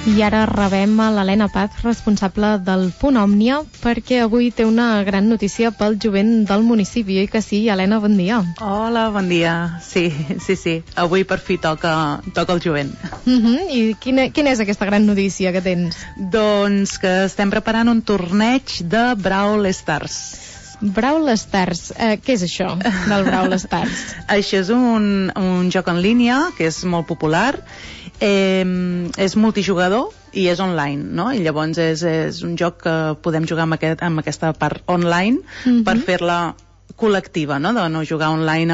I ara rebem a l'Helena Paz, responsable del Punt Òmnia, perquè avui té una gran notícia pel jovent del municipi. Oi que sí, Helena? Bon dia. Hola, bon dia. Sí. Avui per fi toca el jovent. I quina és aquesta gran notícia que tens? Doncs que estem preparant un torneig de Brawl Stars. Brawl Stars, què és això del Brawl Stars? Això és un joc en línia que és molt popular, és multijugador i és online, no? I llavors és un joc que podem jugar amb aquesta part online per fer-la col·lectiva, no? De no jugar online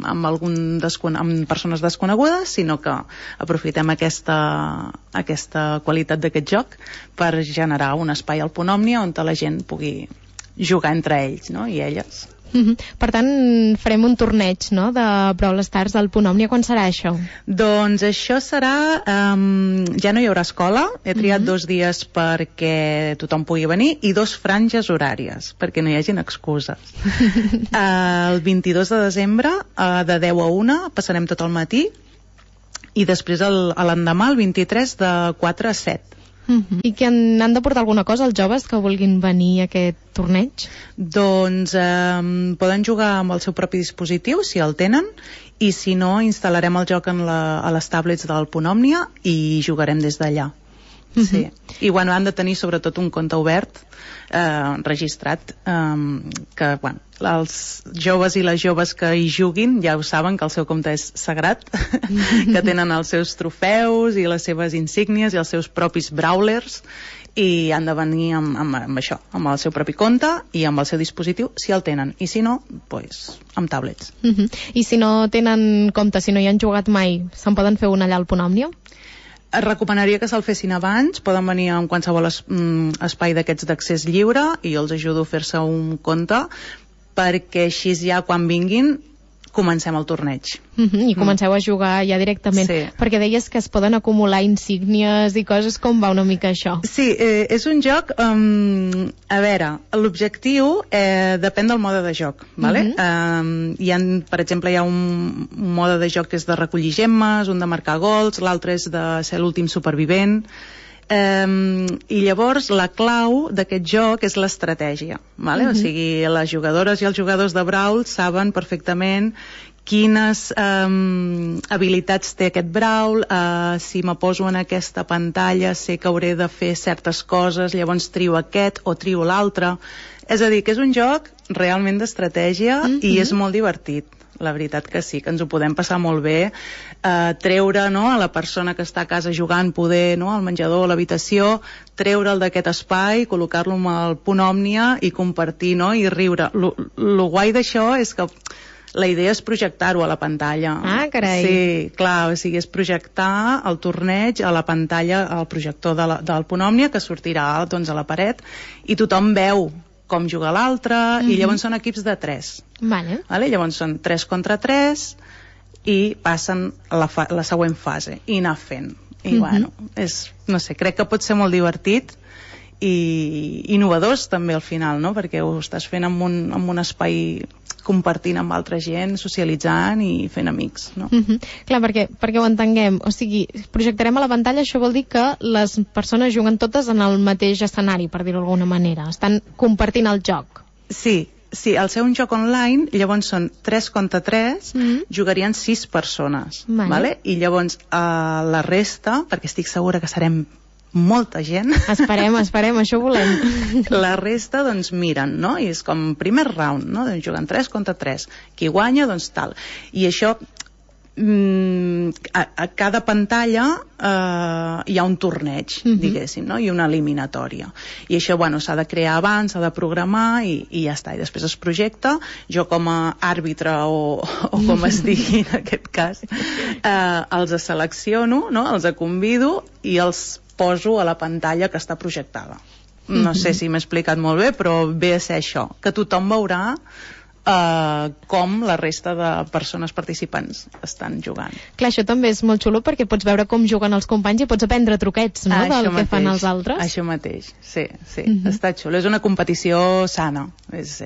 amb persones desconegudes, sinó que aprofitem aquesta qualitat d'aquest joc per generar un espai al Punt Òmnia on la gent pugui jugar entre ells, no? I elles. Per tant, farem un torneig, no?, de Brawl Stars al Punt Òmnia. Quan serà això? Doncs això serà... ja no hi haurà escola. He triat 2 dies perquè tothom pugui venir i 2 franges horàries, perquè no hi hagin excuses. El 22 de desembre, de 10 a 1, passarem tot el matí, i després l'endemà, el 23, de 4 a 7. I que han de portar alguna cosa els joves que vulguin venir a aquest torneig? Doncs poden jugar amb el seu propi dispositiu, si el tenen, i si no, instal·larem el joc a les tablets del Punt Òmnia i jugarem des d'allà. Sí. I bueno, han de tenir sobretot un compte obert, registrat, que bueno, els joves i les joves que hi juguin ja ho saben, que el seu compte és sagrat, que tenen els seus trofeus i les seves insígnies i els seus propis brawlers, i han de venir amb això, amb el seu propi compte i amb el seu dispositiu, si el tenen, i si no, doncs amb tablets. I si no tenen compte, si no hi han jugat mai, se'n poden fer un allà al Punt Òmnia? Recomanaria que se'l fessin abans. Poden venir en qualsevol espai d'aquests d'accés lliure i els ajudo a fer-se un compte, perquè així ja quan vinguin comencem el torneig. I comenceu a jugar ja directament. Sí. Perquè deies que es poden acumular insígnies i coses. Com va una mica això? Sí, és un joc... a veure, l'objectiu depèn del mode de joc, ¿vale? Per exemple, hi ha un mode de joc que és de recollir gemmes, un de marcar gols, l'altre és de ser l'últim supervivent. I llavors la clau d'aquest joc és l'estratègia, ¿vale? O sigui, les jugadores i els jugadors de Brawl saben perfectament quines habilitats té aquest Brawl, si me poso en aquesta pantalla sé que hauré de fer certes coses, llavors trio aquest o trio l'altre. És a dir, que és un joc realment d'estratègia i és molt divertit. La veritat que sí, que ens ho podem passar molt bé, treure, no, a la persona que està a casa jugant, poder, no, al menjador, a l'habitació, treure'l d'aquest espai, col·locar-lo al Punt Òmnia i compartir, no, i riure. Lo guai d'això és que la idea és projectar-ho a la pantalla. Ah, carai! Sí, clar, o sigui, és projectar el torneig a la pantalla, al projector del Punt Òmnia, que sortirà, doncs, a la paret, i tothom veu com juga l'altre, i llavors són equips de 3. Vale. Llavors són 3 contra 3 i passen la següent fase i anar fent. I bueno, no sé, crec que pot ser molt divertit i innovadors també al final, no? Perquè ho estàs fent en un espai compartint amb altra gent, socialitzant i fent amics, no? Clar, perquè ho entenguem, o sigui, projectarem a la pantalla, això vol dir que les persones juguen totes en el mateix escenari, per dir-ho d'alguna manera, estan compartint el joc. Sí, al ser un joc online, llavors són 3 contra 3, jugarien 6 persones, vale? I llavors la resta, perquè estic segura que serem molta gent. Esperem, això volem. La resta, doncs, miren, no? I és com primer round, no? Doncs juguen 3 contra 3. Qui guanya, doncs tal. I això, a cada pantalla hi ha un torneig, diguéssim, no? I una eliminatòria. I això, bueno, s'ha de crear abans, s'ha de programar i ja està. I després es projecta. Jo com a àrbitre o com es digui en aquest cas, els selecciono, no? Els convido i els poso a la pantalla que està projectada. No sé si m'he explicat molt bé, però ve a ser això, que tothom veurà com la resta de persones participants estan jugant. Clar, això també és molt xulo perquè pots veure com juguen els companys i pots aprendre truquets, no?, del que fan els altres. Això mateix, sí, està xulo. És una competició sana.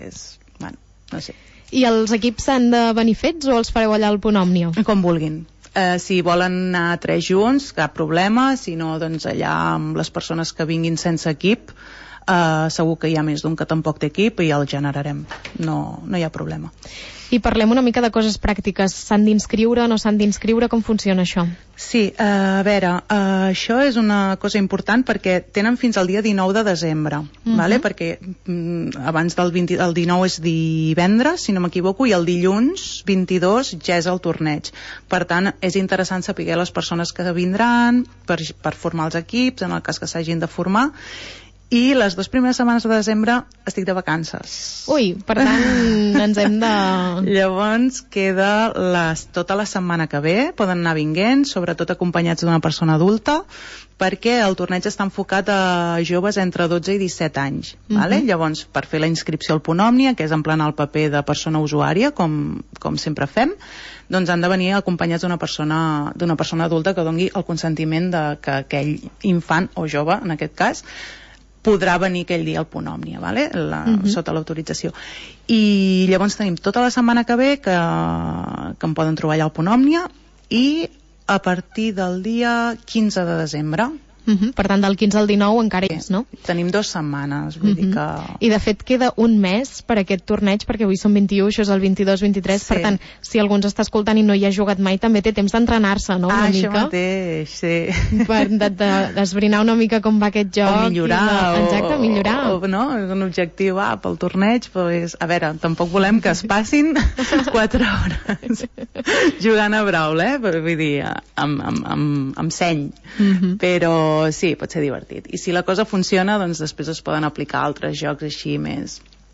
Bueno, no sé. I els equips s'han de venir fets o els fareu allà al Punt Òmnia? Com vulguin. Si volen anar 3 junts, cap problema, si no, doncs allà amb les persones que vinguin sense equip, segur que hi ha més d'un que tampoc té equip i el generarem, no hi ha problema. I parlem una mica de coses pràctiques. S'han d'inscriure, no s'han d'inscriure? Com funciona això? Sí, a veure, això és una cosa important perquè tenen fins al dia 19 de desembre, vale? Perquè abans del 19 és divendres, si no m'equivoco, i el dilluns 22 ja és el torneig. Per tant, és interessant saber les persones que vindran per formar els equips, en el cas que s'hagin de formar. I les 2 primeres setmanes de desembre estic de vacances. Ui, per tant, ens hem de... Llavors queda tota la setmana que ve, poden anar vinguent, sobretot acompanyats d'una persona adulta, perquè el torneig està enfocat a joves entre 12 i 17 anys. Vale? Llavors, per fer la inscripció al Punt Òmnia, que és emplenar el paper de persona usuària, com sempre fem, doncs han de venir acompanyats d'una persona adulta que doni el consentiment de que aquell infant o jove, en aquest cas, podrà venir aquell dia al Punt Òmnia, vale? Sota l'autorització. I llavors tenim tota la setmana que ve que em poden trobar allà al Punt Òmnia i a partir del dia 15 de desembre. Per tant, del 15 al 19 encara és, no? Tenim 2 setmanes, vull dir que... I de fet queda un mes per aquest torneig, perquè avui són 21, això és el 22-23, per tant, si algú ens està escoltant i no hi ha jugat mai, també té temps d'entrenar-se, no? Una mica. Això mateix, sí. Per d'esbrinar una mica com va aquest joc. O millorar. Exacte, millorar. No? És un objectiu, pel torneig, pues, a veure, tampoc volem que es passin 4 hores jugant a Brawl, vull dir, amb seny, però sí, pot ser divertit. I si la cosa funciona, doncs després es poden aplicar altres jocs així més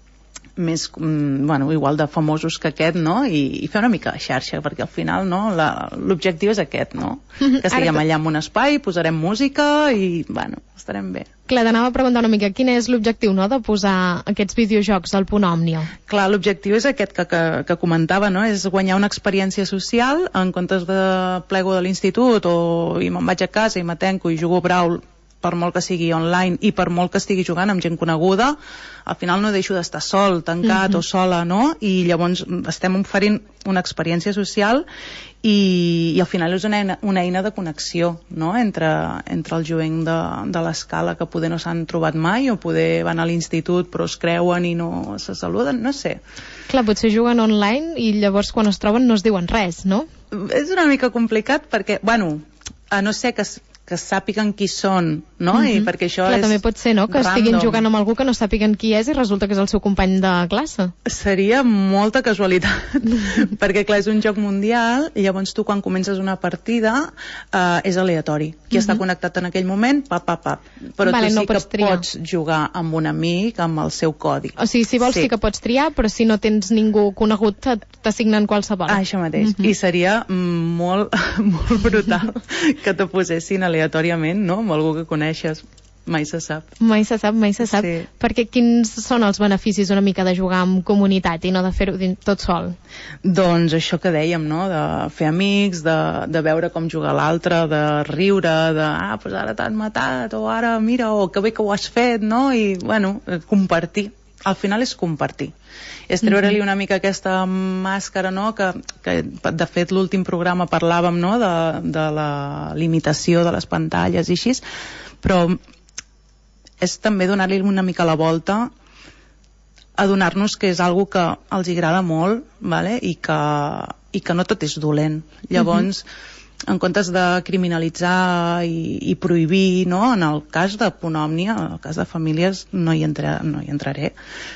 igual de famosos que aquest, no? I fer una mica de xarxa, perquè al final, no? L'objectiu és aquest, no? Que estiguem allà en un espai, posarem música i, estarem bé. Clar, t'anava a preguntar una mica, quin és l'objectiu, no?, de posar aquests videojocs al Punt Òmnia? Clar, l'objectiu és aquest que comentava, no?, és guanyar una experiència social en comptes de plego de l'institut i me'n vaig a casa i m'atenco i jugo a Brawl, per molt que sigui online i per molt que estigui jugant amb gent coneguda, al final no deixo d'estar sol, tancat o sola, no? I llavors estem oferint una experiència social i al final és una eina de connexió, no?, entre el jovent de l'escala que poder no s'han trobat mai o poder van a l'institut però es creuen i no se saluden, no sé. Clar, potser juguen online i llavors quan es troben no es diuen res, no? És una mica complicat perquè, a no ser que sàpiguen qui són, no? I perquè això clar, també pot ser, no?, que estiguin random. jugant amb algú que no sàpiguen qui és i resulta que és el seu company de classe. Seria molta casualitat, perquè clar, és un joc mundial i llavors tu quan comences una partida és aleatori. Qui està connectat en aquell moment, però tu sí que pots jugar amb un amic, amb el seu codi. O sigui, si vols sí que pots triar, però si no tens ningú conegut t'assignen qualsevol. Això mateix. I seria molt, molt brutal que te posessin aleatòriament, no?, amb algú que coneixes. Mai se sap. Mai se sap. Sí. Perquè quins són els beneficis una mica de jugar en comunitat i no de fer-ho tot sol? Doncs això que dèiem, no?, de fer amics, de veure com juga l'altre, de riure, pues ara t'han matat, o ara mira, o que bé que ho has fet, no? I, compartir. Al final és compartir. És treure-li una mica aquesta màscara, no?, que de fet l'últim programa parlàvem, no?, de la limitació de les pantalles i així, però és també donar-li una mica la volta, adonar-nos que és algo que els agrada molt, vale? I que no tot és dolent. Llavors, en comptes de criminalitzar i prohibir, no?, en el cas de Punt Òmnia, en el cas de famílies no hi entraré,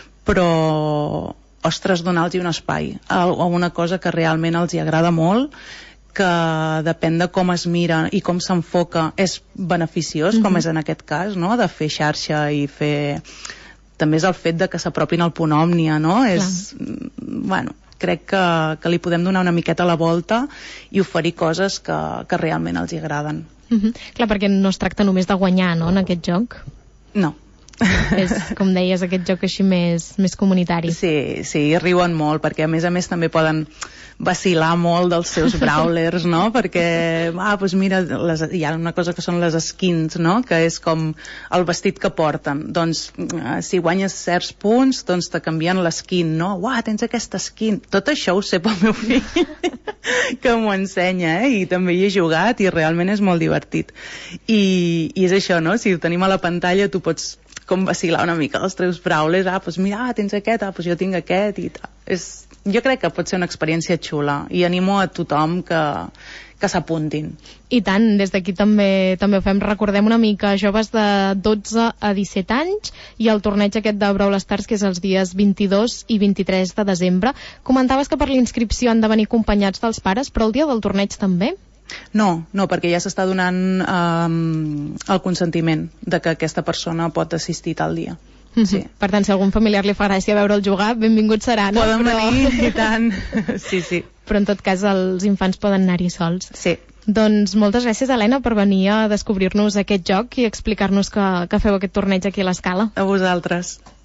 però, ostres, donar-los un espai a una cosa que realment els hi agrada molt, que depèn de com es mira i com s'enfoca, és beneficiós, com és en aquest cas, no?, de fer xarxa i fer... També és el fet de que s'apropin al Punt Òmnia, no? És, crec que li podem donar una miqueta la volta i oferir coses que realment els hi agraden. Clar, perquè no es tracta només de guanyar, no?, en aquest joc. No. És, com deies, aquest joc així més comunitari. Sí, riuen molt, perquè a més també poden vacilar molt dels seus brawlers, no? Perquè, doncs mira, hi ha una cosa que són les skins, no? Que és com el vestit que porten. Doncs, si guanyes certs punts, doncs te canvien l'eskin, no? Tens aquesta skin. Tot això ho sé pel meu fill. que m'ho ensenya, i també hi he jugat i realment és molt divertit. I és això, no? Si ho tenim a la pantalla tu pots com vacilar una mica les teves paraules, doncs mira, tens aquest, doncs jo tinc aquest i tal. Jo crec que pot ser una experiència xula i animo a tothom que s'apuntin. I tant, des d'aquí també ho fem. Recordem una mica, joves de 12 a 17 anys i el torneig aquest de Brawl Stars, que és els dies 22 i 23 de desembre. Comentaves que per l'inscripció han de venir acompanyats dels pares, però el dia del torneig també? No, perquè ja s'està donant el consentiment de que aquesta persona pot assistir tal dia. Sí. Per tant, si a algun familiar li fa gràcia veure'l jugar, benvingut serà, no? Poden venir, i tant. Sí. Però en tot cas els infants poden anar-hi sols. Sí. Doncs moltes gràcies, Helena, per venir a descobrir-nos aquest joc i explicar-nos que feu aquest torneig aquí a l'Escala. A vosaltres.